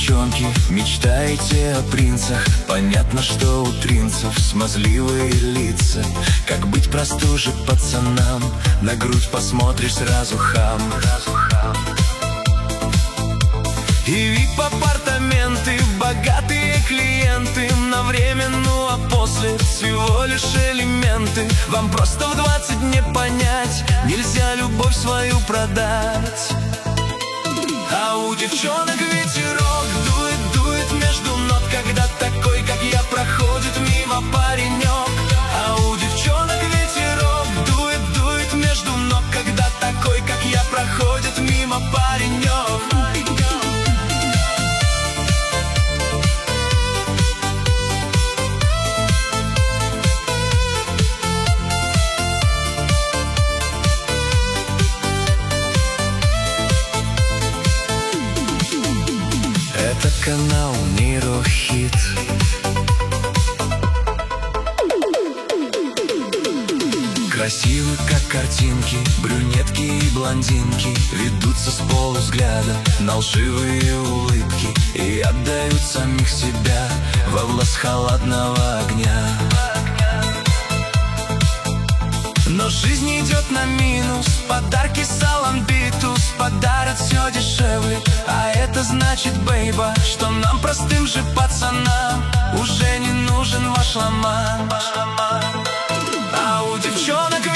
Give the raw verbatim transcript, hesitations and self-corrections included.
девчонки, мечтаете о принцах. Понятно, что у принцев смазливые лица. Как быть простуже пацанам? На грудь посмотришь, сразу хам. И вип-апартаменты, богатые клиенты на время, ну а после всего лишь элементы. Вам просто в двадцать не понять, нельзя любовь свою продать. А у девчонок ветерок дует, дует между нот, когда такой, как я, проходит мимо паренек. А у девчонок ветерок дует, дует между ног, когда такой, как я, проходит мимо паренек. Это канал Нейрохит. Красивы, как картинки, брюнетки и блондинки ведутся с полувзгляда на лживые улыбки и отдают самих себя во власть холодного огня. Но жизнь идет на минус, подарки салон битус подарят все дешевле. А это значит, бейба, что нам, простым же пацанам, уже не нужен ваш ломан. А у девчонок